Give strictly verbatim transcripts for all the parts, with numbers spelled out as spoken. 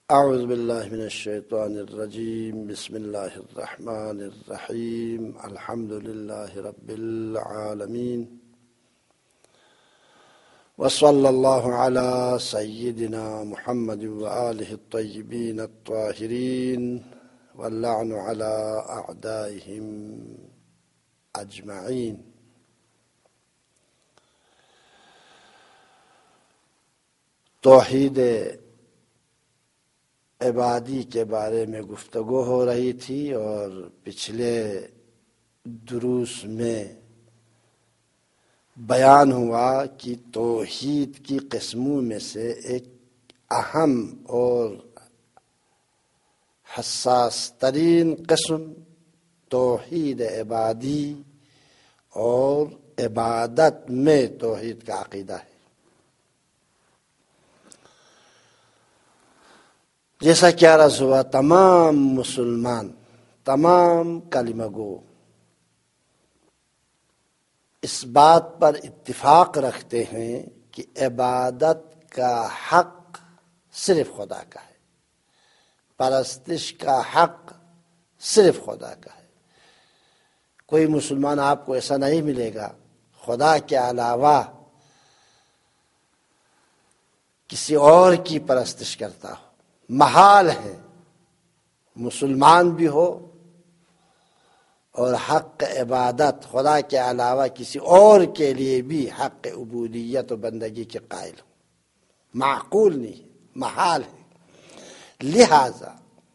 اعوذ باللہ من الشیطان الرجیم بسم اللہ الرحمن الرحیم الحمد للہ رب العالمین وصلی اللہ علی سیدنا محمد وآلہ الطیبین الطاہرین واللعن علی اعدائہم اجمعین۔ توحید عبادی کے بارے میں گفتگو ہو رہی تھی اور پچھلے دروس میں بیان ہوا کہ توحید کی قسموں میں سے ایک اہم اور حساس ترین قسم توحید عبادی اور عبادت میں توحید کا عقیدہ ہے۔ جیسا کہ عرض ہوا، تمام مسلمان، تمام کلمہ گو اس بات پر اتفاق رکھتے ہیں کہ عبادت کا حق صرف خدا کا ہے، پرستش کا حق صرف خدا کا ہے۔ کوئی مسلمان آپ کو ایسا نہیں ملے گا خدا کے علاوہ کسی اور کی پرستش کرتا ہو۔ محال ہے مسلمان بھی ہو اور حق عبادت خدا کے علاوہ کسی اور کے لیے بھی حق عبودیت و بندگی کے قائل ہو، معقول نہیں ہے، محال ہے۔ لہذا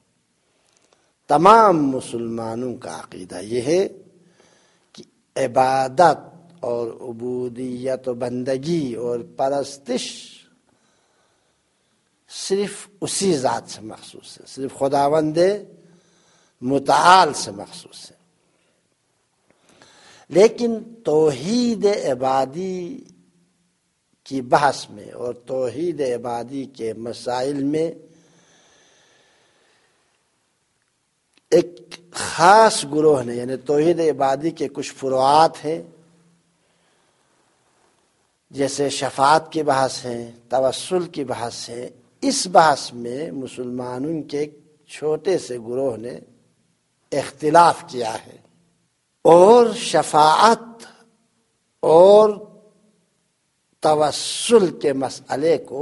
تمام مسلمانوں کا عقیدہ یہ ہے کہ عبادت اور عبودیت و بندگی اور پرستش صرف اسی ذات سے مخصوص ہے، صرف خداوند متعال سے مخصوص ہے۔ لیکن توحید عبادی کی بحث میں اور توحید عبادی کے مسائل میں ایک خاص گروہ نے، یعنی توحید عبادی کے کچھ فروعات ہیں، جیسے شفاعت کی بحث ہے، توسل کی بحث ہے۔ اس بحث میں مسلمانوں کے ایک چھوٹے سے گروہ نے اختلاف کیا ہے اور شفاعت اور توسل کے مسئلے کو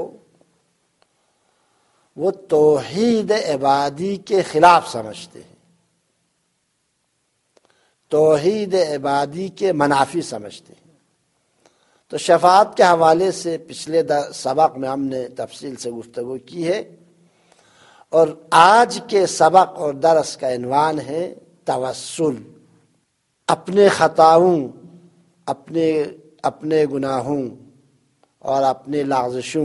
وہ توحید عبادی کے خلاف سمجھتے ہیں، توحید عبادی کے منافی سمجھتے ہیں۔ تو شفاعت کے حوالے سے پچھلے سبق میں ہم نے تفصیل سے گفتگو کی ہے، اور آج کے سبق اور درس کا عنوان ہے توسل۔ اپنے خطاؤں، اپنے اپنے گناہوں اور اپنے لغزشوں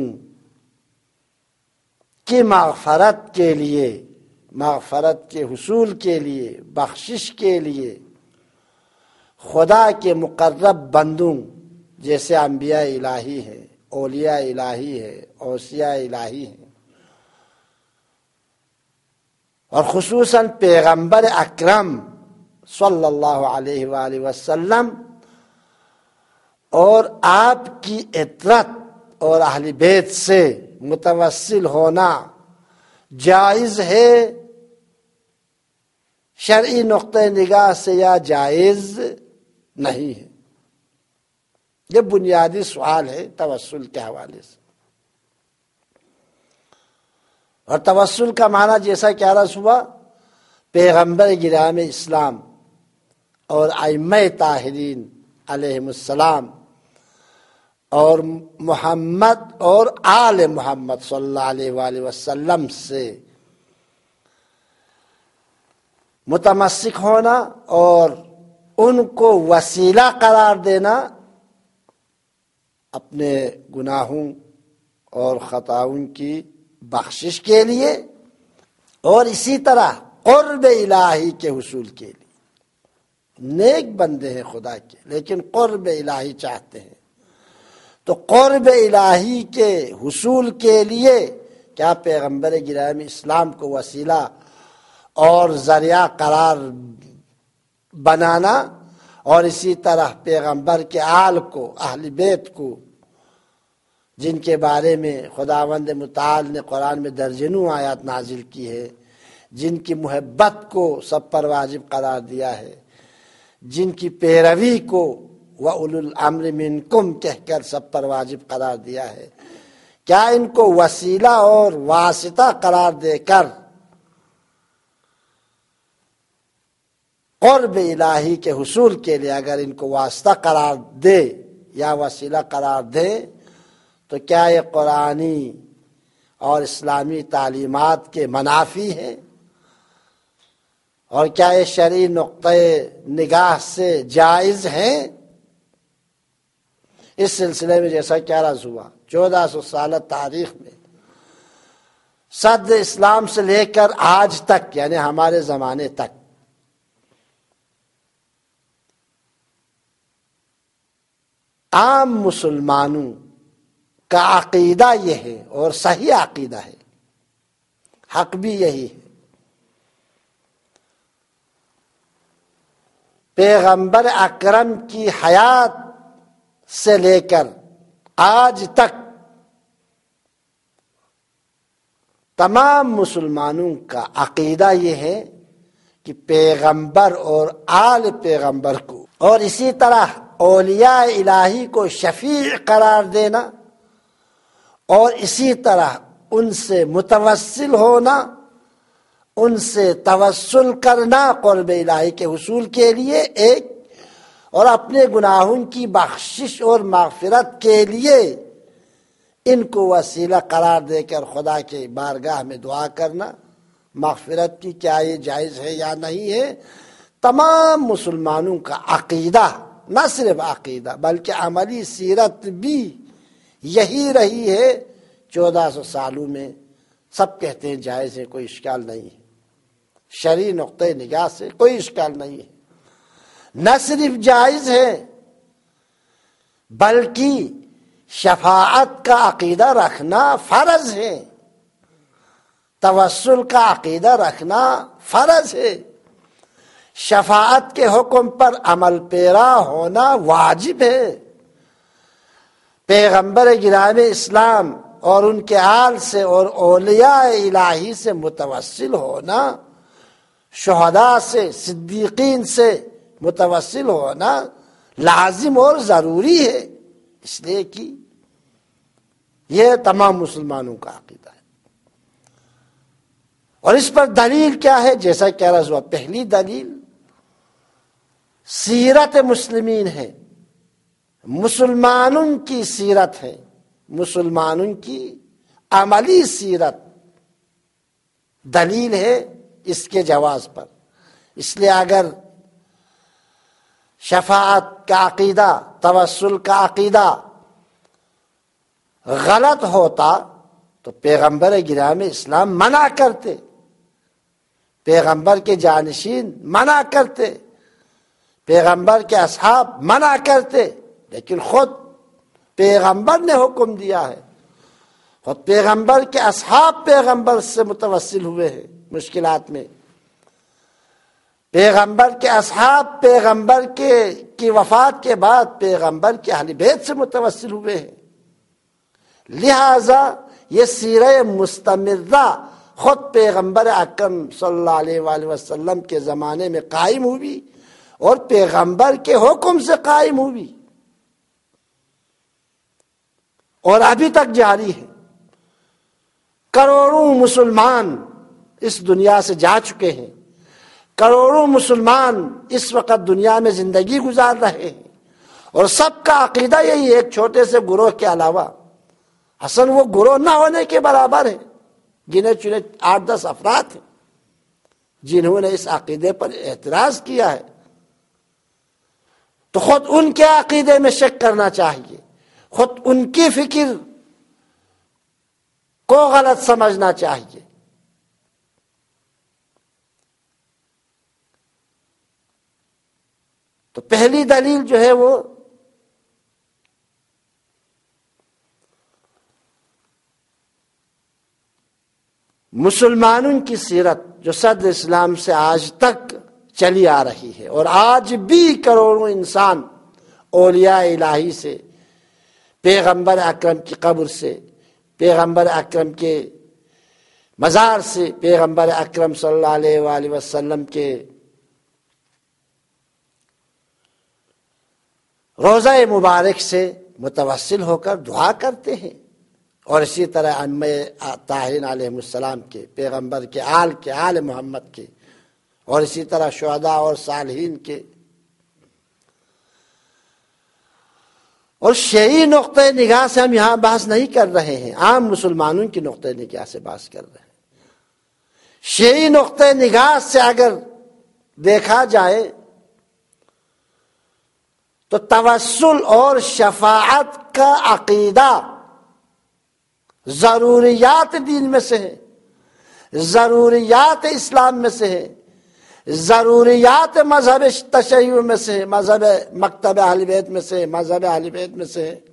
کی مغفرت کے لیے، مغفرت کے حصول کے لیے، بخشش کے لیے خدا کے مقرب بندوں جیسے انبیاء الہی ہیں، اولیاء الہی ہیں، اوصیاء الہی ہیں، اور خصوصاً پیغمبر اکرم صلی اللہ علیہ وآلہ وسلم اور آپ کی عطرت اور اہل بیت سے متوسل ہونا جائز ہے، شرعی نقطہ نگاہ سے یا جائز نہیں ہے۔ یہ بنیادی سوال ہے توسل کے حوالے سے۔ اور توسل کا معنی جیسا کہ عرض ہوا، پیغمبر گرامی اسلام اور ائمہ طاہرین علیہم السلام اور محمد اور آل محمد صلی اللہ علیہ وآلہ وسلم سے متمسک ہونا اور ان کو وسیلہ قرار دینا اپنے گناہوں اور خطاؤں کی بخشش کے لیے، اور اسی طرح قرب الہی کے حصول کے لیے۔ نیک بندے ہیں خدا کے لیکن قرب الہی چاہتے ہیں، تو قرب الہی کے حصول کے لیے کیا پیغمبر گرامی اسلام کو وسیلہ اور ذریعہ قرار بنانا، اور اسی طرح پیغمبر کے آل کو، اہل بیت کو جن کے بارے میں خداوند متعال نے قرآن میں درجنوں آیات نازل کی ہے، جن کی محبت کو سب پر واجب قرار دیا ہے، جن کی پیروی کو وَأُولُو الْأَمْرِ مِنْكُمْ کہہ کر سب پر واجب قرار دیا ہے، کیا ان کو وسیلہ اور واسطہ قرار دے کر قرب الہی کے حصول کے لیے اگر ان کو واسطہ قرار دے یا وسیلہ قرار دے تو کیا یہ قرآنی اور اسلامی تعلیمات کے منافی ہیں؟ اور کیا یہ شرعی نقطۂ نگاہ سے جائز ہیں؟ اس سلسلے میں جیسا کہ عرض ہوا چودہ سو سالہ تاریخ میں صدر اسلام سے لے کر آج تک یعنی ہمارے زمانے تک عام مسلمانوں کا عقیدہ یہ ہے اور صحیح عقیدہ ہے، حق بھی یہی ہے، پیغمبر اکرم کی حیات سے لے کر آج تک تمام مسلمانوں کا عقیدہ یہ ہے کہ پیغمبر اور آل پیغمبر کو اور اسی طرح اولیاء الہی کو شفیع قرار دینا اور اسی طرح ان سے متوسل ہونا، ان سے توسل کرنا قرب الہی کے حصول کے لیے ایک، اور اپنے گناہوں کی بخشش اور مغفرت کے لیے ان کو وسیلہ قرار دے کر خدا کے بارگاہ میں دعا کرنا مغفرت کی، کیا یہ جائز ہے یا نہیں ہے؟ تمام مسلمانوں کا عقیدہ، نہ صرف عقیدہ بلکہ عملی سیرت بھی یہی رہی ہے۔ چودہ سو سالوں میں سب کہتے ہیں جائز ہے، کوئی اشکال نہیں ہے، شرعی نقطۂ نگاہ سے کوئی اشکال نہیں ہے۔ نہ صرف جائز ہے بلکہ شفاعت کا عقیدہ رکھنا فرض ہے، توسل کا عقیدہ رکھنا فرض ہے، شفاعت کے حکم پر عمل پیرا ہونا واجب ہے، پیغمبر گرامی اسلام اور ان کے آل سے اور اولیاء الہی سے متوسل ہونا، شہداء سے صدیقین سے متوسل ہونا لازم اور ضروری ہے، اس لیے کہ یہ تمام مسلمانوں کا عقیدہ ہے۔ اور اس پر دلیل کیا ہے؟ جیسا کہ عرض ہوا، پہلی دلیل سیرت مسلمین ہے، مسلمانوں کی سیرت ہے، مسلمانوں کی عملی سیرت دلیل ہے اس کے جواز پر۔ اس لیے اگر شفاعت کا عقیدہ، توسل کا عقیدہ غلط ہوتا تو پیغمبر گرامی اسلام منع کرتے، پیغمبر کے جانشین منع کرتے، پیغمبر کے اصحاب منع کرتے، لیکن خود پیغمبر نے حکم دیا ہے، خود پیغمبر کے اصحاب پیغمبر سے متوسل ہوئے ہیں مشکلات میں، پیغمبر کے اصحاب پیغمبر کے کی وفات کے بعد پیغمبر کے اہل بیت سے متوسل ہوئے ہیں، لہذا یہ سیرہ مستمرہ خود پیغمبر اکرم صلی اللہ علیہ وآلہ وسلم کے زمانے میں قائم ہوئی اور پیغمبر کے حکم سے قائم ہوئی اور ابھی تک جاری ہے۔ کروڑوں مسلمان اس دنیا سے جا چکے ہیں، کروڑوں مسلمان اس وقت دنیا میں زندگی گزار رہے ہیں، اور سب کا عقیدہ یہی ایک چھوٹے سے گروہ کے علاوہ، اصل وہ گروہ نہ ہونے کے برابر ہے، گنے چنے آٹھ دس افراد ہیں جنہوں نے اس عقیدے پر اعتراض کیا ہے، تو خود ان کے عقیدے میں شک کرنا چاہیے، خود ان کی فکر کو غلط سمجھنا چاہیے۔ تو پہلی دلیل جو ہے وہ مسلمانوں کی سیرت جو صدر اسلام سے آج تک چلی آ رہی ہے، اور آج بھی کروڑوں انسان اولیاء الہی سے، پیغمبر اکرم کی قبر سے، پیغمبر اکرم کے مزار سے، پیغمبر اکرم صلی اللہ علیہ وآلہ وسلم کے روضہ مبارک سے متوسل ہو کر دعا کرتے ہیں، اور اسی طرح ائمہ طاہرین علیہ السلام کے، پیغمبر کے آل کے، آل محمد کے، اور اسی طرح شہداء اور صالحین کے۔ اور شیعی نقطۂ نگاہ سے ہم یہاں بحث نہیں کر رہے ہیں، عام مسلمانوں کی نقطۂ نگاہ سے بحث کر رہے ہیں۔ شیعی نقطۂ نگاہ سے اگر دیکھا جائے تو توسل اور شفاعت کا عقیدہ ضروریات دین میں سے ہے، ضروریات اسلام میں سے ہے، ضروریات مذہب تشیع میں سے ہے، مذہب مکتب اہل بیت میں سے، مذہب اہل بیت میں سے ہے۔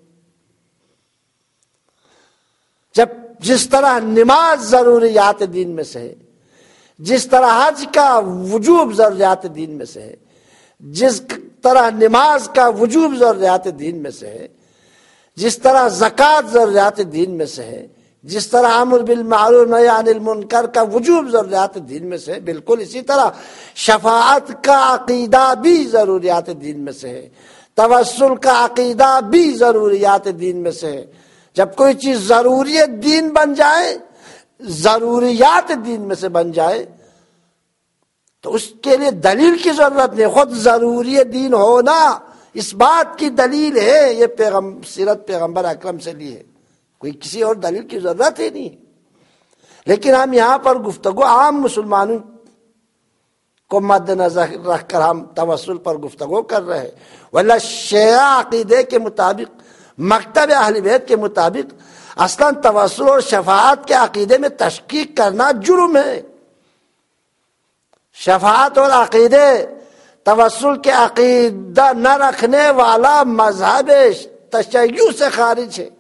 جب جس طرح نماز ضروریات دین میں سے ہے، جس طرح حج کا وجوب ضروریات دین میں سے ہے، جس طرح نماز کا وجوب ضروریات دین میں سے ہے، جس طرح زکوٰۃ ضروریات دین میں سے ہے، جس طرح امر بالمعروف نہی عن المنکر کا وجوب ضروریات دین میں سے ہے، بالکل اسی طرح شفاعت کا عقیدہ بھی ضروریات دین میں سے ہے، توسل کا عقیدہ بھی ضروریات دین میں سے ہے۔ جب کوئی چیز ضروریت دین بن جائے، ضروریات دین میں سے بن جائے، تو اس کے لیے دلیل کی ضرورت نہیں، خود ضروری دین ہونا اس بات کی دلیل ہے، یہ پیغم سیرت پیغمبر اکرم سے لی ہے، کوئی کسی اور دلیل کی ضرورت ہی نہیں۔ لیکن ہم یہاں پر گفتگو عام مسلمانوں کو مد نظر رکھ کر ہم توسل پر گفتگو کر رہے ہیں، ورنہ شیعہ عقیدے کے مطابق، مکتب اہل بیت کے مطابق اصلاً توسل اور شفاعت کے عقیدے میں تشکیک کرنا جرم ہے۔ شفاعت اور عقیدے، توسل کے عقیدہ نہ رکھنے والا مذہب تشیع سے خارج ہے۔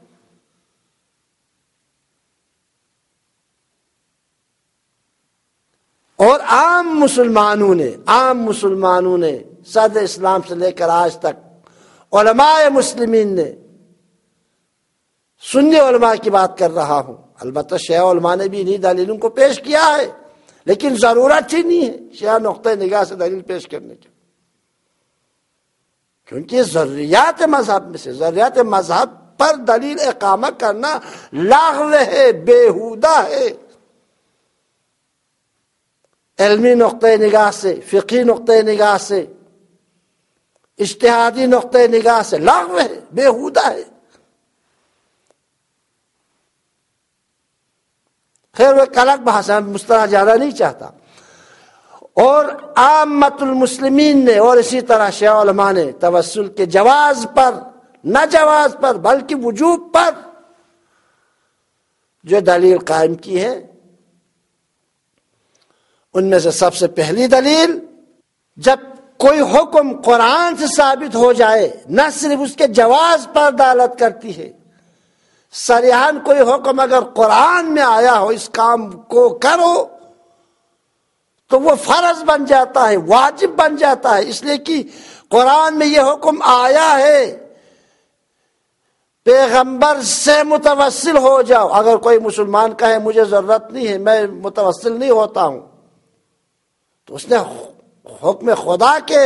اور عام مسلمانوں نے عام مسلمانوں نے صدر اسلام سے لے کر آج تک علماء مسلمین نے، سنی علماء کی بات کر رہا ہوں، البتہ شیعہ علماء نے بھی انہی دلیلوں کو پیش کیا ہے، لیکن ضرورت ہی نہیں ہے شیعہ نقطۂ نگاہ سے دلیل پیش کرنے کی، کیونکہ ضروریات مذہب میں سے، ضروریات مذہب پر دلیل اقامہ کرنا لاغو ہے، بیہودہ ہے، علمی نقطۂ نگاہ سے، فقہی نقطۂ نگاہ سے، اجتہادی نقطۂ نگاہ سے لاغو ہے، بیہودہ ہے۔ خیر وہ ایک الگ بحث ہے، مسترا جانا نہیں چاہتا۔ اور عامت المسلمین نے اور اسی طرح شیعہ علماء نے توسل کے جواز پر، نہ جواز پر بلکہ وجوب پر جو دلیل قائم کی ہے، ان میں سے سب سے پہلی دلیل، جب کوئی حکم قرآن سے ثابت ہو جائے نہ صرف اس کے جواز پر دلالت کرتی ہے، صریحاً کوئی حکم اگر قرآن میں آیا ہو اس کام کو کرو تو وہ فرض بن جاتا ہے، واجب بن جاتا ہے، اس لیے کہ قرآن میں یہ حکم آیا ہے پیغمبر سے متوسل ہو جاؤ۔ اگر کوئی مسلمان کہے مجھے ضرورت نہیں ہے، میں متوسل نہیں ہوتا ہوں، تو اس نے حکم خدا کے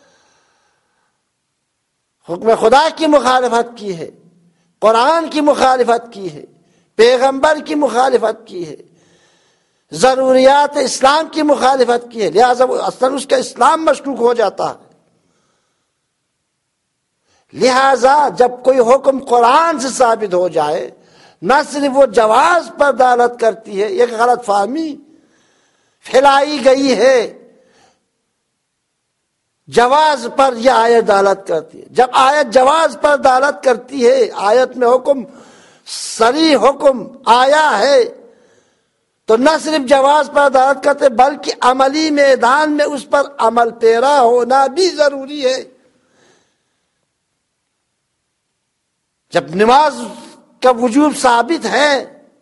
حکم خدا کی مخالفت کی ہے، قرآن کی مخالفت کی ہے، پیغمبر کی مخالفت کی ہے، ضروریات اسلام کی مخالفت کی ہے، لہذا اصلا اس کا اسلام مشکوک ہو جاتا ہے۔ لہذا جب کوئی حکم قرآن سے ثابت ہو جائے، نہ صرف وہ جواز پر دلالت کرتی ہے، ایک غلط فہمی پھیلائی گئی ہے، جواز پر یہ آیت دلالت کرتی ہے۔ جب آیت جواز پر دلالت کرتی ہے، آیت میں حکم صریح حکم آیا ہے، تو نہ صرف جواز پر دلالت کرتے بلکہ عملی میدان میں اس پر عمل پیرا ہونا بھی ضروری ہے۔ جب نماز کا وجوب ثابت ہے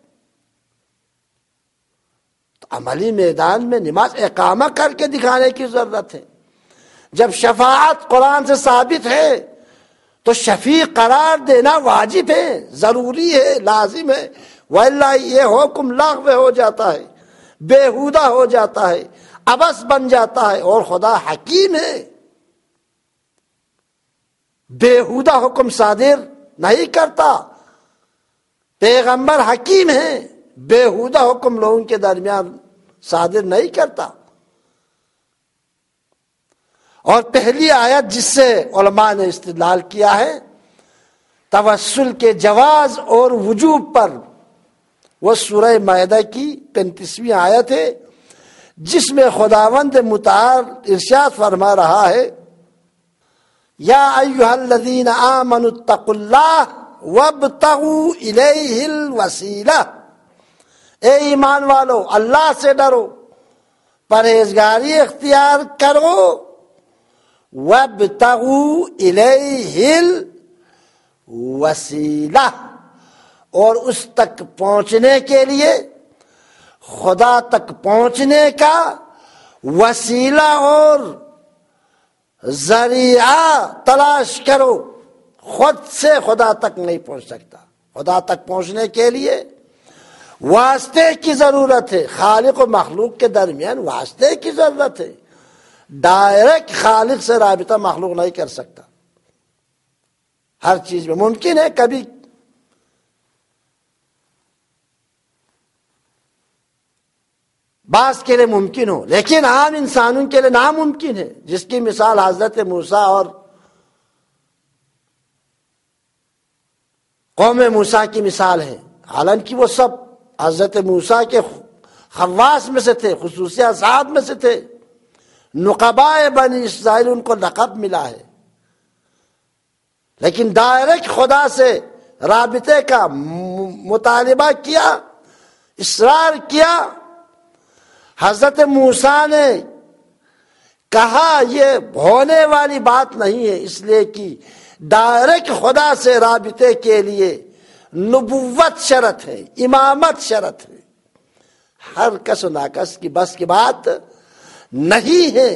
تو عملی میدان میں نماز اقامہ کر کے دکھانے کی ضرورت ہے۔ جب شفاعت قرآن سے ثابت ہے تو شفیع قرار دینا واجب ہے، ضروری ہے، لازم ہے، وَإِلَّا یہ حکم لغو ہو جاتا ہے، بےہودہ ہو جاتا ہے، عبث بن جاتا ہے۔ اور خدا حکیم ہے، بےہودہ حکم صادر نہیں کرتا۔ پیغمبر حکیم ہے، بےہودہ حکم لوگوں کے درمیان صادر نہیں کرتا۔ اور پہلی آیت جس سے علماء نے استدلال کیا ہے توسل کے جواز اور وجوب پر، وہ سورہ مائدہ کی پینتیسویں آیت ہے، جس میں خداوند متعال ارشاد فرما رہا ہے یا ایھا الذین آمنوا اتقوا اللہ وابتغوا الیہ الوسیلہ، اے ایمان والو اللہ سے ڈرو، پرہیزگاری اختیار کرو، وابتغوا الیہ الوسیلہ، اور اس تک پہنچنے کے لیے، خدا تک پہنچنے کا وسیلہ اور ذریعہ تلاش کرو۔ خود سے خدا تک نہیں پہنچ سکتا، خدا تک پہنچنے کے لیے واسطے کی ضرورت ہے۔ خالق و مخلوق کے درمیان واسطے کی ضرورت ہے، ڈائریکٹ خالق سے رابطہ مخلوق نہیں کر سکتا۔ ہر چیز میں ممکن ہے کبھی بعض کے لیے ممکن ہو، لیکن عام انسانوں کے لیے ناممکن ہے، جس کی مثال حضرت موسیٰ اور قوم موسیٰ کی مثال ہے۔ حالانکہ وہ سب حضرت موسیٰ کے خواص میں سے تھے، خصوصی اصحاب میں سے تھے، نقبائے بنی اسرائیل، ان کو لقب ملا ہے، لیکن ڈائریکٹ خدا سے رابطے کا مطالبہ کیا، اصرار کیا۔ حضرت موسیٰ نے کہا یہ ہونے والی بات نہیں ہے، اس لیے کہ ڈائریکٹ خدا سے رابطے کے لیے نبوت شرط ہے، امامت شرط ہے، ہر کس و ناکس کی بس کی بات نہیں ہے۔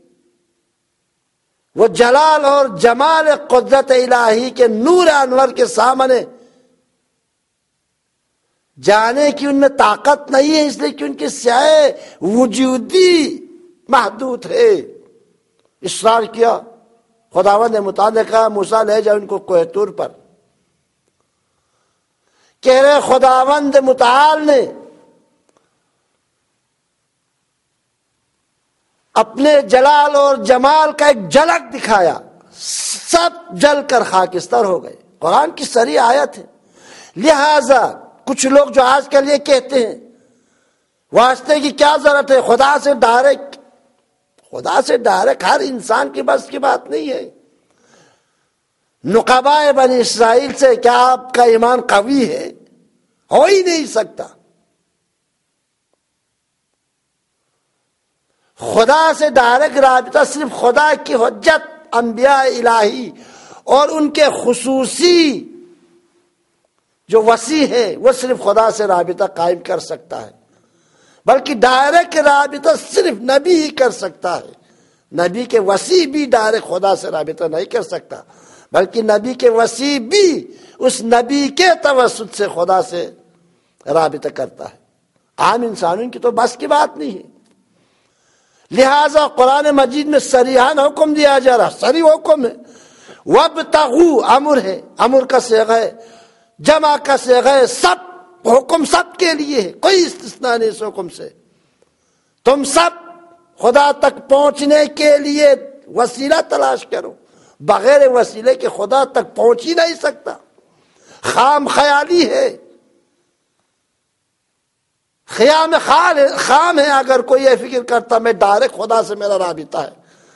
وہ جلال اور جمال قدرت الہی کے نور انور کے سامنے جانے کی ان میں طاقت نہیں ہے، اس لیے کہ ان کی سعی وجودی محدود ہے۔ اصرار کیا، خداوند نے متعال کہا موسیٰ لے جاؤ ان کو کوہ طور پر۔ کہہ رہے خداوند متعال نے اپنے جلال اور جمال کا ایک جھلک دکھایا، سب جل کر خاکستر ہو گئے۔ قرآن کی صریح آیت ہے۔ لہذا کچھ لوگ جو آج کل یہ کہتے ہیں واسطے کی کیا ضرورت ہے، خدا سے ڈائریکٹ، خدا سے ڈائریکٹ ہر انسان کی بس کی بات نہیں ہے۔ نقبائے بنی اسرائیل سے کیا آپ کا ایمان قوی ہے؟ ہو ہی نہیں سکتا۔ خدا سے ڈائریکٹ رابطہ صرف خدا کی حجت انبیاء الہی اور ان کے خصوصی جو وسیع ہے وہ صرف خدا سے رابطہ قائم کر سکتا ہے، بلکہ ڈائریکٹ رابطہ صرف نبی ہی کر سکتا ہے۔ نبی کے وسیع بھی ڈائریکٹ خدا سے رابطہ نہیں کر سکتا، بلکہ نبی کے وسیع بھی اس نبی کے توسط سے خدا سے رابطہ کرتا ہے۔ عام انسانوں کی تو بس کی بات نہیں ہے۔ لہذا قرآن مجید میں صریحاً حکم دیا جا رہا، صریح حکم ہے۔ وابتغوا امر ہے، امر کا صیغہ ہے، جمع کا صیغہ ہے، سب حکم سب کے لیے ہے، کوئی استثناء نہیں اس حکم سے۔ تم سب خدا تک پہنچنے کے لیے وسیلہ تلاش کرو، بغیر وسیلے کے خدا تک پہنچ ہی نہیں سکتا۔ خام خیالی ہے، خیام خال خام ہے اگر کوئی یہ فکر کرتا میں ڈائریکٹ خدا سے میرا رابطہ ہے۔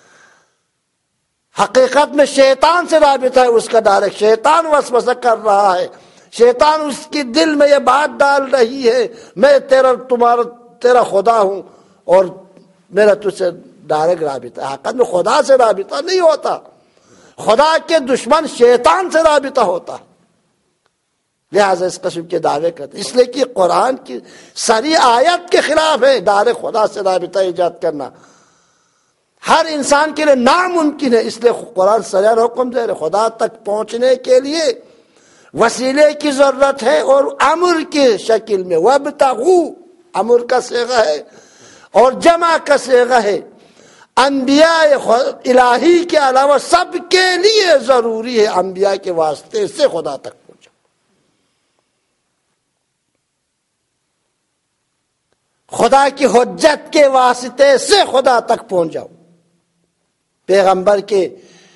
حقیقت میں شیطان سے رابطہ ہے اس کا ڈائریکٹ، شیطان وسوسہ کر رہا ہے، شیطان اس کی دل میں یہ بات ڈال رہی ہے میں تیرا تمہارا تیرا خدا ہوں اور میرا تجھ سے ڈائریکٹ رابطہ ہے۔ حقیقت میں خدا سے رابطہ نہیں ہوتا، خدا کے دشمن شیطان سے رابطہ ہوتا ہے۔ لہذا اس قسم کے دعوے کرتے، اس لیے کہ قرآن کی صریح آیت کے خلاف ہے ڈائریکٹ خدا سے رابطہ ایجاد کرنا۔ ہر انسان کے لیے ناممکن ہے، اس لیے قرآن سریح حکم دے رہے خدا تک پہنچنے کے لیے وسیلے کی ضرورت ہے، اور امر کی شکل میں وابتغوا امر کا صیغہ ہے اور جمع کا صیغہ ہے۔ انبیاء الہی کے علاوہ سب کے لیے ضروری ہے انبیاء کے واسطے سے خدا تک پہنچا۔ خدا کی حجت کے واسطے سے خدا تک پہنچ جاؤ، پیغمبر کے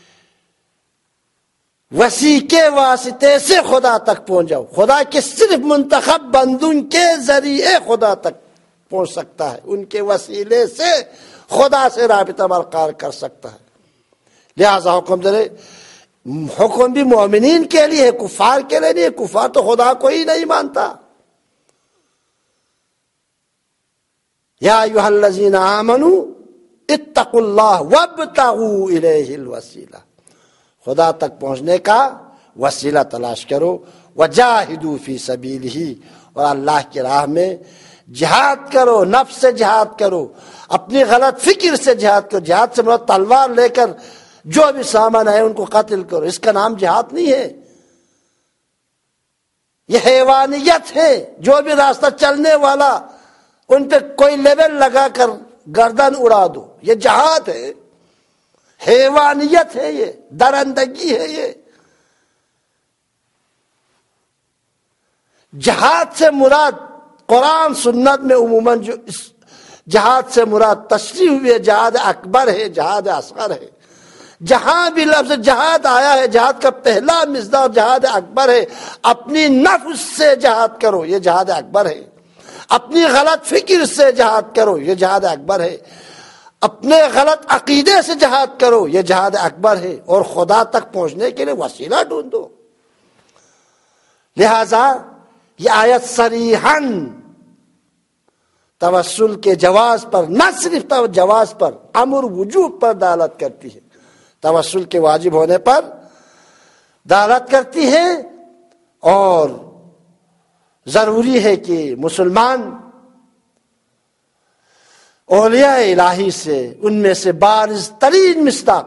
وسیع کے واسطے سے خدا تک پہنچ جاؤ۔ خدا کے صرف منتخب بندوں کے ذریعے خدا تک پہنچ سکتا ہے، ان کے وسیلے سے خدا سے رابطہ برقرار کر سکتا ہے۔ لہذا حکم دے حکم بھی مومنین کے لیے ہے، کفار کے لیے نہیں ہے۔ کفار تو خدا کو ہی نہیں مانتا۔ یا ایھا الذین آمنوا اتقوا اللہ وابتغوا الیہ الوسیلہ، خدا تک پہنچنے کا وسیلہ تلاش کرو۔ وجاہدوا فی سبیلہ، اور اللہ کی راہ میں جہاد کرو، نفس سے جہاد کرو، اپنی غلط فکر سے جہاد کرو۔ جہاد سے مراد تلوار لے کر جو بھی سامان ہے ان کو قتل کرو، اس کا نام جہاد نہیں ہے، یہ حیوانیت ہے۔ جو بھی راستہ چلنے والا ان پہ کوئی لیبل لگا کر گردن اڑا دو، یہ جہاد ہے، حیوانیت ہے، یہ درندگی ہے۔ یہ جہاد سے مراد قرآن سنت میں عموماً جو جہاد سے مراد تشریح ہوئی ہے جہاد اکبر ہے، جہاد اصغر ہے۔ جہاں بھی لفظ جہاد آیا ہے، جہاد کا پہلا مصداق جہاد اکبر ہے۔ اپنی نفس سے جہاد کرو، یہ جہاد اکبر ہے۔ اپنی غلط فکر سے جہاد کرو، یہ جہاد اکبر ہے۔ اپنے غلط عقیدے سے جہاد کرو، یہ جہاد اکبر ہے۔ اور خدا تک پہنچنے کے لیے وسیلہ ڈھونڈو۔ لہذا یہ آیت صریحاً توسل کے جواز پر، نہ صرف جواز پر، امر وجوب پر دلالت کرتی ہے، توسل کے واجب ہونے پر دلالت کرتی ہے۔ اور ضروری ہے کہ مسلمان اولیاء الہی سے، ان میں سے بارز ترین مصداق،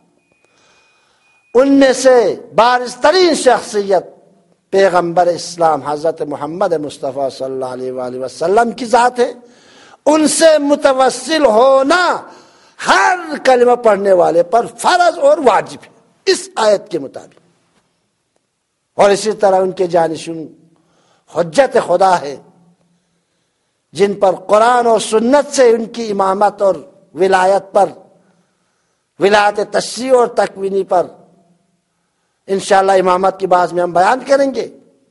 ان میں سے بارز ترین شخصیت پیغمبر اسلام حضرت محمد مصطفیٰ صلی اللہ علیہ وآلہ وسلم کی ذات ہے۔ ان سے متوسل ہونا ہر کلمہ پڑھنے والے پر فرض اور واجب ہے اس آیت کے مطابق۔ اور اسی طرح ان کے جانشین حجت خدا ہے، جن پر قرآن اور سنت سے ان کی امامت اور ولایت پر، ولایت تشریع اور تکوینی پر انشاءاللہ امامت کی بات میں ہم بیان کریں گے،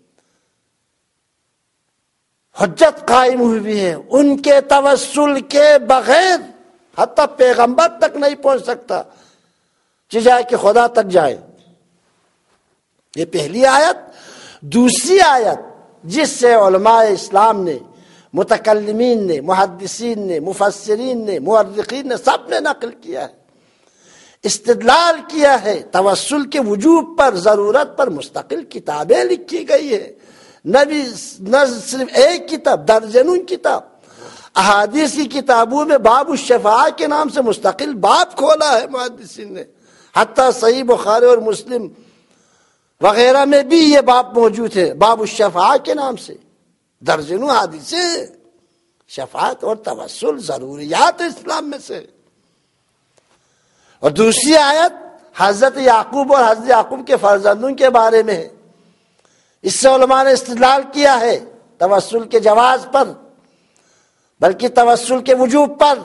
حجت قائم ہوئی ہے۔ ان کے توسل کے بغیر حتیٰ پیغمبر تک نہیں پہنچ سکتا، چاہے کہ خدا تک جائے۔ یہ پہلی آیت۔ دوسری آیت جس سے علماء اسلام نے، متکلمین نے، محدثین نے، مفسرین نے، مورخین نے، سب نے نقل کیا ہے، استدلال کیا ہے، توسل کے وجوب پر، ضرورت پر مستقل کتابیں لکھی گئی ہے۔ نبی نہ صرف ایک کتاب، درجنوں کتاب، احادیث کی کتابوں میں باب الشفاعہ کے نام سے مستقل باب کھولا ہے محدثین نے۔ حتیٰ صحیح بخاری اور مسلم وغیرہ میں بھی یہ باب موجود ہے، باب الشفاعہ کے نام سے۔ درجنوں حدیثیں، شفاعت اور توسل ضروریات اسلام میں سے۔ اور دوسری آیت حضرت یعقوب اور حضرت یعقوب کے فرزندوں کے بارے میں ہے۔ اس سے علماء نے استدلال کیا ہے توسل کے جواز پر، بلکہ توسل کے وجوب پر۔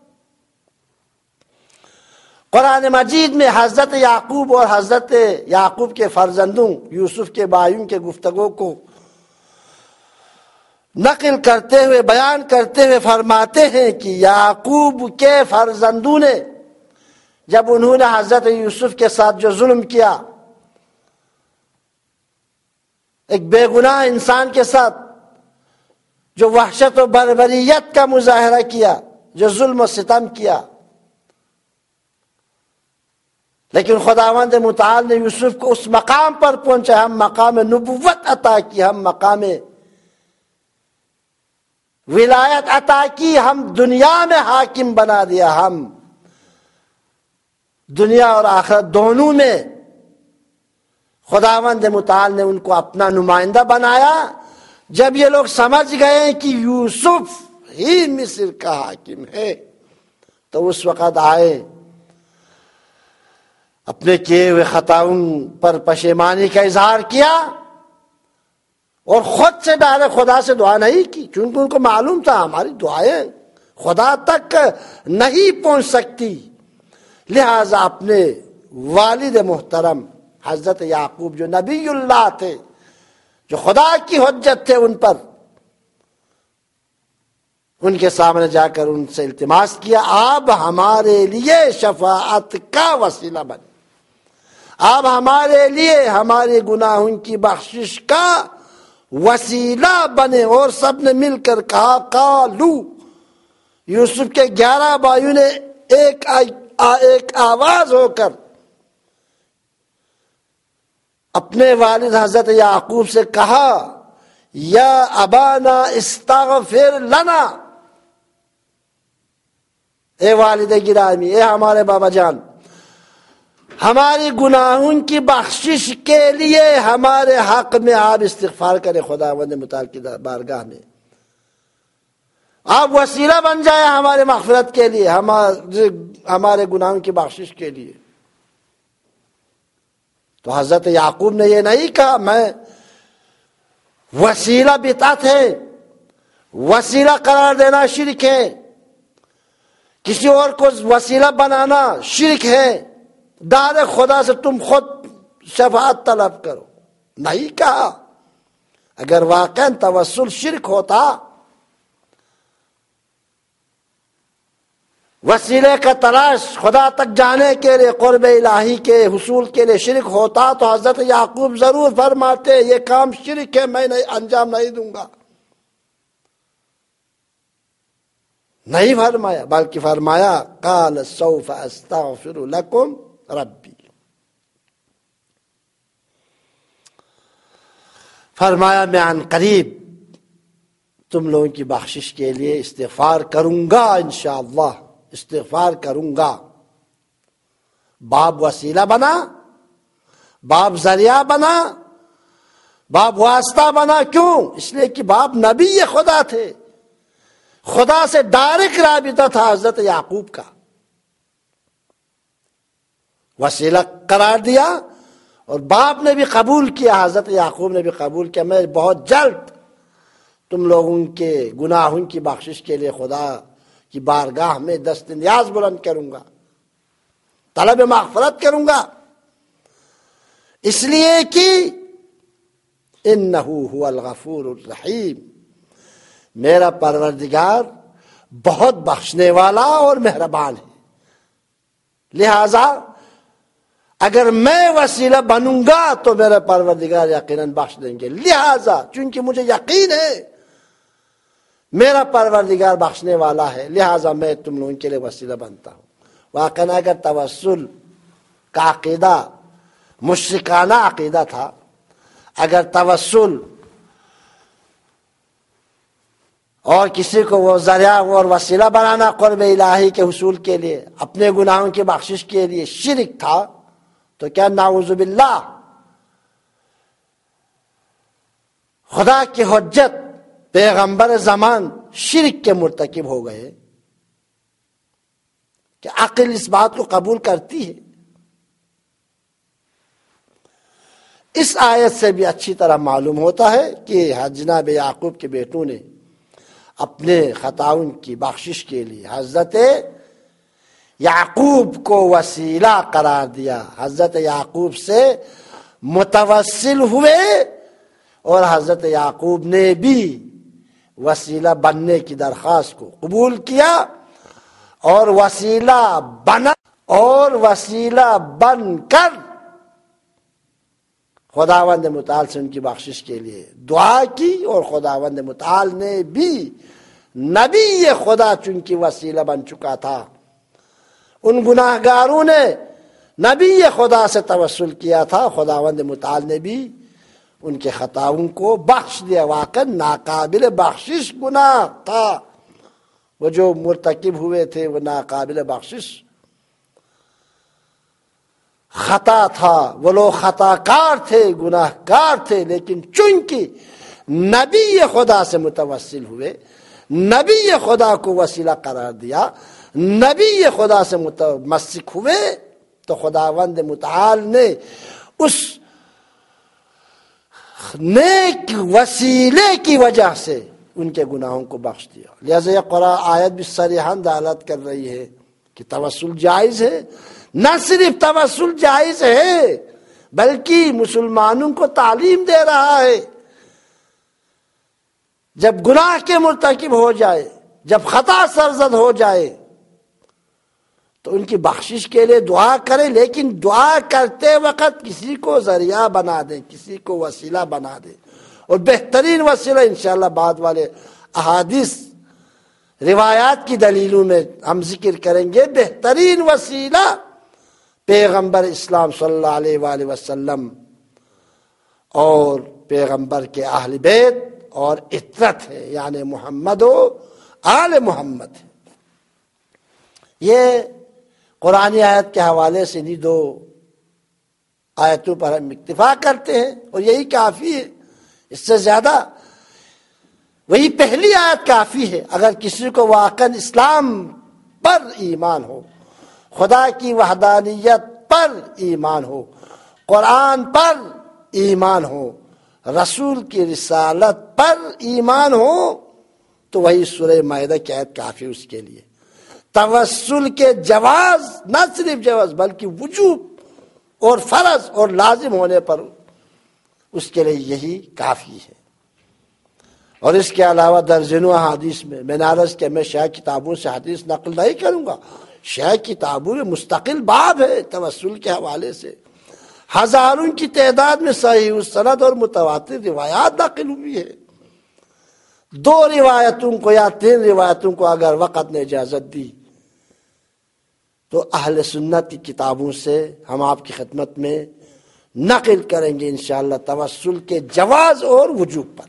قرآن مجید میں حضرت یعقوب اور حضرت یعقوب کے فرزندوں یوسف کے بھائیوں کے گفتگو کو نقل کرتے ہوئے، بیان کرتے ہوئے فرماتے ہیں کہ یعقوب کے فرزندوں نے جب انہوں نے حضرت یوسف کے ساتھ جو ظلم کیا، ایک بے گناہ انسان کے ساتھ جو وحشت و بربریت کا مظاہرہ کیا، جو ظلم و ستم کیا، لیکن خداوند متعال نے یوسف کو اس مقام پر پہنچا، ہم مقام نبوت عطا کی، ہم مقام ولایت عطا کی، ہم دنیا میں حاکم بنا دیا، ہم دنیا اور آخرت دونوں میں خداوند متعال نے ان کو اپنا نمائندہ بنایا۔ جب یہ لوگ سمجھ گئے کہ یوسف ہی مصر کا حاکم ہے تو اس وقت آئے، اپنے کیے ہوئے خطاؤں پر پشیمانی کا اظہار کیا اور خود سے ڈائریکٹ خدا سے دعا نہیں کی، چونکہ ان کو معلوم تھا ہماری دعائیں خدا تک نہیں پہنچ سکتی، لہذا اپنے والد محترم حضرت یعقوب جو نبی اللہ تھے، جو خدا کی حجت تھے ان پر، ان کے سامنے جا کر ان سے التماس کیا آپ ہمارے لیے شفاعت کا وسیلہ بن، آپ ہمارے لیے ہمارے گناہوں کی بخشش کا وسیلہ بنے۔ اور سب نے مل کر کہا قالو، یوسف کے گیارہ بھائیوں نے ایک ایک آواز ہو کر اپنے والد حضرت یعقوب سے کہا یا ابانا استغفر لنا، اے والد گرامی، اے ہمارے بابا جان، ہماری گناہوں کی بخشش کے لیے ہمارے حق میں آپ استغفار کریں خداوند متعال کی بارگاہ میں، آپ وسیلہ بن جائے ہمارے مغفرت کے لیے، ہمارے ہمارے گناہوں کی بخشش کے لیے۔ تو حضرت یعقوب نے یہ نہیں کہا میں وسیلہ بدعت ہے، وسیلہ قرار دینا شرک ہے، کسی اور کو وسیلہ بنانا شرک ہے، ڈائریکٹ خدا سے تم خود شفاعت طلب کرو، نہیں کہا۔ اگر واقعا توسل شرک ہوتا، وسیلے کا تلاش خدا تک جانے کے لیے، قرب الہی کے حصول کے لیے شرک ہوتا تو حضرت یعقوب ضرور فرماتے یہ کام شرک ہے، میں نہیں انجام نہیں دوں گا، نہیں فرمایا، بلکہ فرمایا قال سوف استغفر لکم ربی، فرمایا میں عن قریب تم لوگوں کی بخشش کے لیے استغفار کروں گا، انشاءاللہ استغفار کروں گا۔ باپ وسیلہ بنا، باپ ذریعہ بنا، باپ واسطہ بنا، کیوں؟ اس لیے کہ باپ نبی خدا تھے، خدا سے ڈائریکٹ رابطہ تھا حضرت یعقوب کا، وسیلہ قرار دیا اور باپ نے بھی قبول کیا، حضرت یعقوب نے بھی قبول کیا، میں بہت جلد تم لوگوں کے گناہوں کی بخشش کے لیے خدا کی بارگاہ میں دست نیاز بلند کروں گا، طلب مغفرت کروں گا، اس لیے کہ انہ هو الغفور الرحیم، میرا پروردگار بہت بخشنے والا اور مہربان ہے، لہذا اگر میں وسیلہ بنوں گا تو میرا پروردگار یقیناً بخش دیں گے، لہذا چونکہ مجھے یقین ہے میرا پروردگار بخشنے والا ہے، لہذا میں تم لوگوں کے لیے وسیلہ بنتا ہوں۔ واقعا اگر توسل کا عقیدہ مشرکانہ عقیدہ تھا، اگر توسل اور کسی کو وہ ذریعہ اور وسیلہ بنانا قرب الہی کے حصول کے لیے، اپنے گناہوں کی بخشش کے لیے شرک تھا، تو کیا نعوذ باللہ خدا کی حجت پیغمبر زمان شرک کے مرتکب ہو گئے؟ کہ عقل اس بات کو قبول کرتی ہے؟ اس آیت سے بھی اچھی طرح معلوم ہوتا ہے کہ جناب یعقوب کے بیٹوں نے اپنے خطاؤں کی بخشش کے لیے حضرت یعقوب کو وسیلہ قرار دیا، حضرت یعقوب سے متوسل ہوئے، اور حضرت یعقوب نے بھی وسیلہ بننے کی درخواست کو قبول کیا، اور وسیلہ بنا اور وسیلہ بن کر خداوند متعال سے ان کی بخشش کے لیے دعا کی، اور خداوند متعال نے بھی نبی خدا چونکہ وسیلہ بن چکا تھا، ان گناہ گاروں نے نبی خدا سے توسل کیا تھا، خداوند متعال نے بھی ان کے خطاؤں کو بخش دیا۔ واقع ناقابل بخشش گناہ تھا، وہ جو مرتکب ہوئے تھے وہ ناقابل بخشش خطا تھا، وہ لوگ خطا کار تھے، گناہ کار تھے، لیکن چونکہ نبی خدا سے متوسل ہوئے، نبی خدا کو وسیلہ قرار دیا، نبی خدا سے متمسک ہوئے، تو خداوند متعال نے اس نیک وسیلے کی وجہ سے ان کے گناہوں کو بخش دیا۔ لہذا یہ قرآن آیت بھی صریحاً دلالت کر رہی ہے کہ توسل جائز ہے۔ نہ صرف توسل جائز ہے بلکہ مسلمانوں کو تعلیم دے رہا ہے، جب گناہ کے مرتکب ہو جائے، جب خطا سرزد ہو جائے تو ان کی بخشش کے لیے دعا کریں، لیکن دعا کرتے وقت کسی کو ذریعہ بنا دیں، کسی کو وسیلہ بنا دیں۔ اور بہترین وسیلہ انشاءاللہ بعد والے احادیث روایات کی دلیلوں میں ہم ذکر کریں گے، بہترین وسیلہ پیغمبر اسلام صلی اللہ علیہ وآلہ وسلم اور پیغمبر کے اہل بیت اور عترت ہے، یعنی محمد و آل محمد ہے۔ یہ قرآنی آیت کے حوالے سے نہیں، دو آیتوں پر ہم اکتفا کرتے ہیں اور یہی کافی ہے، اس سے زیادہ وہی پہلی آیت کافی ہے۔ اگر کسی کو واقعاً اسلام پر ایمان ہو، خدا کی وحدانیت پر ایمان ہو، قرآن پر ایمان ہو، رسول کی رسالت پر ایمان ہو، تو وہی سورہ مائدہ کی آیت کافی اس کے لیے۔ توسل کے جواز، نہ صرف جواز بلکہ وجوب اور فرض اور لازم ہونے پر اس کے لیے یہی کافی ہے۔ اور اس کے علاوہ درجنوں حدیث میں میں نے عرض کہ میں شیعہ کتابوں سے حدیث نقل نہیں کروں گا، شیعہ کتابوں میں مستقل باب ہے توسل کے حوالے سے، ہزاروں کی تعداد میں صحیح السند اور متواتر روایات نقل ہوئی ہے۔ دو روایتوں کو یا تین روایتوں کو اگر وقت نے اجازت دی تو اہل سنت کی کتابوں سے ہم آپ کی خدمت میں نقل کریں گے انشاءاللہ توسل کے جواز اور وجوب پر۔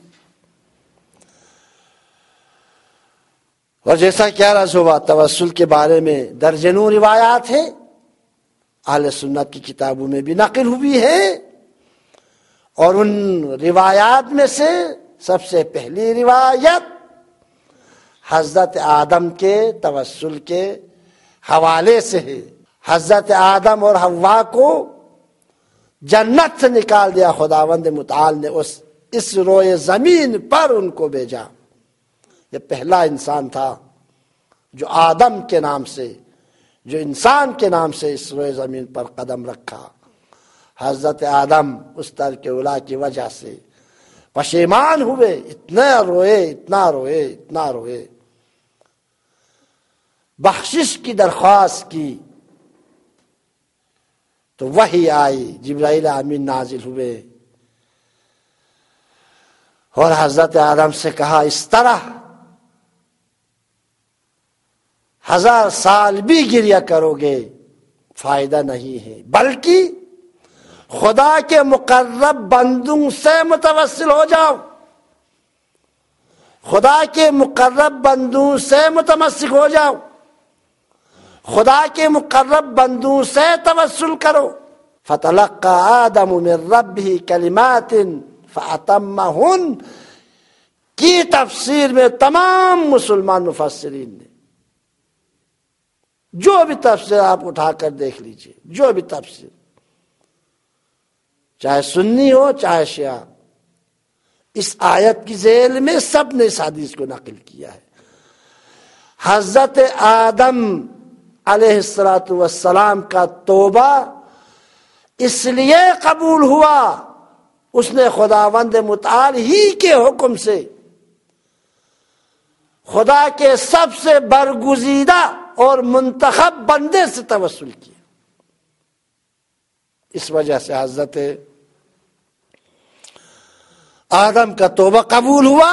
اور جیسا کہ عرض ہوا توسل کے بارے میں درجنوں روایات ہیں، اہل سنت کی کتابوں میں بھی نقل ہوئی ہے، اور ان روایات میں سے سب سے پہلی روایت حضرت آدم کے توسل کے حوالے سے ہے۔ حضرت آدم اور حوا کو جنت سے نکال دیا خداوند متعال نے، اس اس روئے زمین پر ان کو بھیجا۔ یہ پہلا انسان تھا جو آدم کے نام سے، جو انسان کے نام سے اس روئے زمین پر قدم رکھا۔ حضرت آدم اس ترک اولیٰ کی وجہ سے پشیمان ہوئے، اتنا روئے اتنا روئے اتنا روئے، بخشش کی درخواست کی تو وحی آئی، جبرائیل امین نازل ہوئے اور حضرت آدم سے کہا اس طرح ہزار سال بھی گریہ کرو گے فائدہ نہیں ہے، بلکہ خدا کے مقرب بندوں سے متوسل ہو جاؤ، خدا کے مقرب بندوں سے متمسک ہو جاؤ، خدا کے مقرب بندوں سے توسل کرو۔ فتلقى آدم من ربه کلمات فأتمہن کی تفسیر میں تمام مسلمان مفسرین نے، جو بھی تفسیر آپ اٹھا کر دیکھ لیجئے، جو بھی تفسیر، چاہے سنی ہو چاہے شیعہ، اس آیت کی ذیل میں سب نے اس حدیث کو نقل کیا ہے۔ حضرت آدم علیہ الصلوۃ والسلام کا توبہ اس لیے قبول ہوا، اس نے خداوند متعال ہی کے حکم سے خدا کے سب سے برگزیدہ اور منتخب بندے سے توسل کیا۔ اس وجہ سے حضرت آدم کا توبہ قبول ہوا۔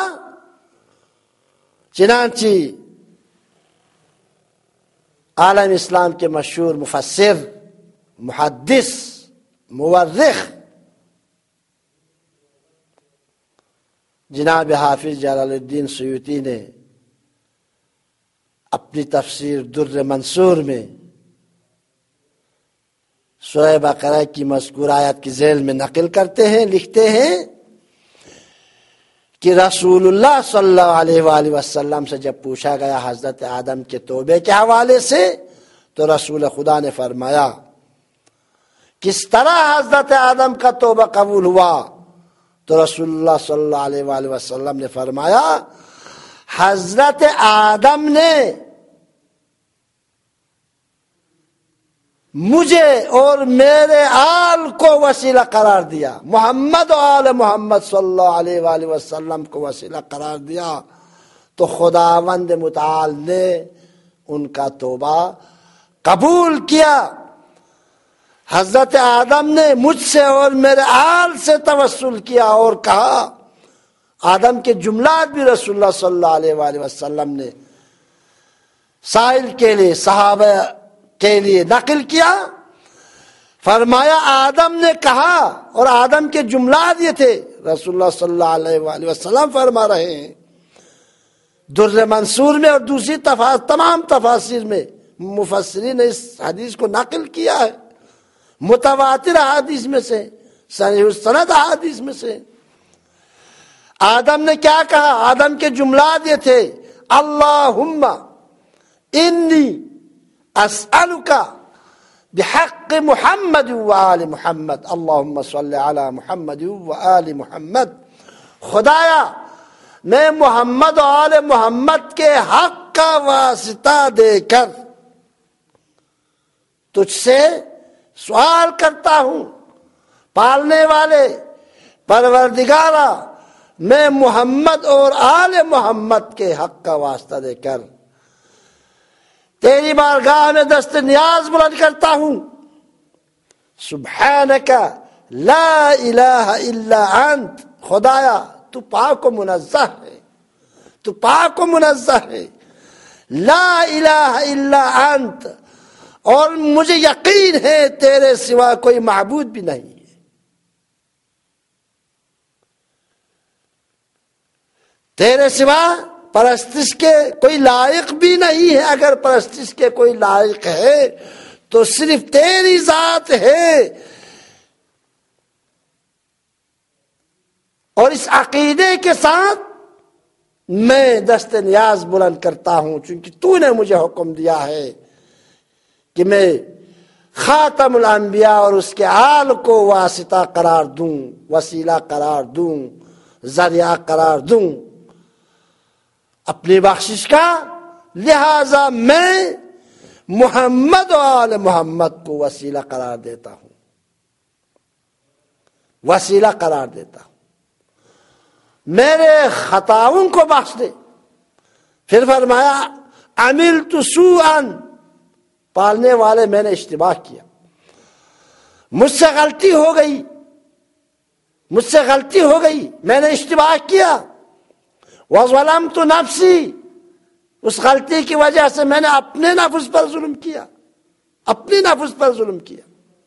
چنانچہ عالم اسلام کے مشہور مفسر، محدث، مورخ جناب حافظ جلال الدین سیوطی نے اپنی تفسیر در منصور میں سورہ بقرہ کی مذکور آیت کی ذیل میں نقل کرتے ہیں، لکھتے ہیں کہ رسول اللہ صلی اللہ علیہ وآلہ وسلم سے جب پوچھا گیا حضرت آدم کے توبے کے حوالے سے تو رسول خدا نے فرمایا کس طرح حضرت آدم کا توبہ قبول ہوا؟ تو رسول اللہ صلی اللہ علیہ وآلہ وسلم نے فرمایا حضرت آدم نے مجھے اور میرے آل کو وسیلہ قرار دیا، محمد و آل محمد صلی اللہ علیہ وآلہ وسلم کو وسیلہ قرار دیا، تو خداوند متعال نے ان کا توبہ قبول کیا۔ حضرت آدم نے مجھ سے اور میرے آل سے توسل کیا اور کہا، آدم کے جملات بھی رسول اللہ صلی اللہ علیہ وآلہ وسلم نے سائل کے لیے، صحابہ کے لیے نقل کیا۔ فرمایا آدم نے کہا، اور آدم کے جملات یہ تھے، رسول اللہ صلی اللہ علیہ وآلہ وسلم فرما رہے ہیں در منصور میں اور دوسری تفا- تمام تفاسیر میں مفسرین نے اس حدیث کو نقل کیا ہے، متواتر احادیث میں سے، صحیح السند احادیث میں سے۔ آدم نے کیا کہا؟ آدم کے جملات یہ تھے، اللہم انی اسألک بحق محمد وآل محمد، اللہم صلی علی محمد وآل محمد، خدایا میں محمد و آل محمد کے حق کا واسطہ دے کر تجھ سے سوال کرتا ہوں، پالنے والے پروردگارا میں محمد اور آل محمد کے حق کا واسطہ دے کر تیری بارگاہ میں دست نیاز بلند کرتا ہوں، سبحانک لا الہ الا انت، خدایا تو پاک و منزہ ہے، تو پاک و منزہ ہے، لا الہ الا انت، اور مجھے یقین ہے تیرے سوا کوئی معبود بھی نہیں ہے۔ تیرے سوا پرستش کے کوئی لائق بھی نہیں ہے، اگر پرستش کے کوئی لائق ہے تو صرف تیری ذات ہے۔ اور اس عقیدے کے ساتھ میں دست نیاز بلند کرتا ہوں، چونکہ تو نے مجھے حکم دیا ہے کہ میں خاتم الانبیاء اور اس کے آل کو واسطہ قرار دوں، وسیلہ قرار دوں، ذریعہ قرار دوں اپنی بخشش کا، لہذا میں محمد و آل محمد کو وسیلہ قرار دیتا ہوں، وسیلہ قرار دیتا ہوں، میرے خطاؤں کو بخش دے۔ پھر فرمایا عملت سوءا، پالنے والے میں نے اشتباہ کیا، مجھ سے غلطی ہو گئی، مجھ سے غلطی ہو گئی، میں نے اشتباہ کیا، وظلمت نفسی، اس غلطی کی وجہ سے میں نے اپنے نفس پر ظلم کیا، اپنی نفس پر ظلم کیا،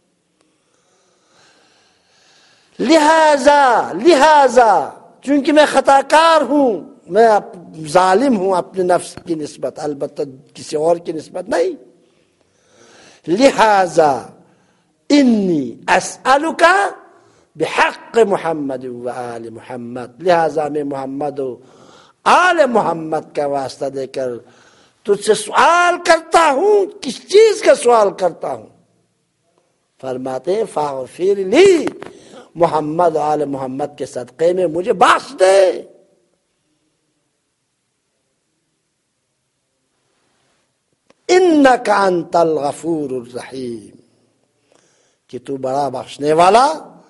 لہذا لہذا چونکہ میں خطا کار ہوں، میں ظالم ہوں اپنے نفس کی نسبت، البتہ کسی اور کی نسبت نہیں، لہذا انی اسألک بحق محمد و آل محمد، لہذا میں محمد و آل محمد کا واسطہ دے کر تجھ سے سوال کرتا ہوں۔ کس چیز کا سوال کرتا ہوں؟ فرماتے ہیں فاغفر لی، محمد و آل محمد کے صدقے میں مجھے بخش دے۔ انک انت الغفور الرحیم، کہ تو بڑا بخشنے والا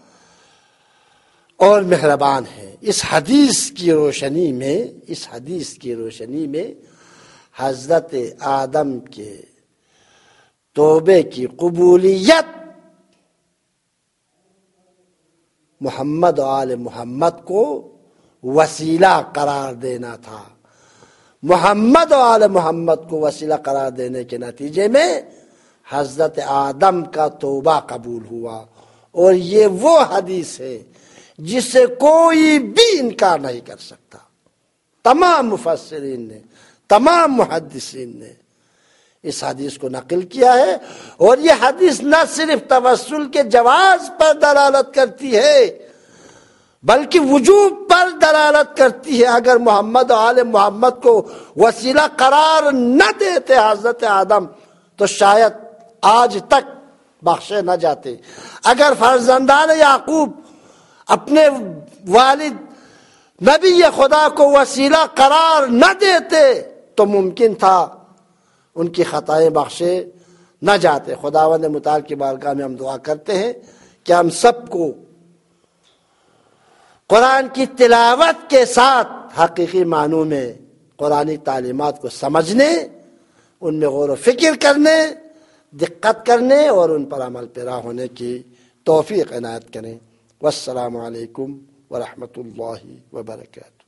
اور مہربان ہے۔ اس حدیث کی روشنی میں اس حدیث کی روشنی میں حضرت آدم کے توبے کی قبولیت محمد و آل محمد کو وسیلہ قرار دینا تھا۔ محمد و آل محمد کو وسیلہ قرار دینے کے نتیجے میں حضرت آدم کا توبہ قبول ہوا، اور یہ وہ حدیث ہے جس سے کوئی بھی انکار نہیں کر سکتا۔ تمام مفسرین نے، تمام محدثین نے اس حدیث کو نقل کیا ہے، اور یہ حدیث نہ صرف توسل کے جواز پر دلالت کرتی ہے بلکہ وجوب پر دلالت کرتی ہے۔ اگر محمد و آل محمد کو وسیلہ قرار نہ دیتے حضرت آدم تو شاید آج تک بخشے نہ جاتے۔ اگر فرزندان یعقوب اپنے والد نبی خدا کو وسیلہ قرار نہ دیتے تو ممکن تھا ان کی خطائیں بخشے نہ جاتے۔ خداوند متعال کی بارگاہ میں ہم دعا کرتے ہیں کہ ہم سب کو قرآن کی تلاوت کے ساتھ حقیقی معنوں میں قرآنی تعلیمات کو سمجھنے، ان میں غور و فکر کرنے، دقت کرنے اور ان پر عمل پیرا ہونے کی توفیق عنایت کریں۔ والسلام علیکم ورحمۃ اللہ وبرکاتہ۔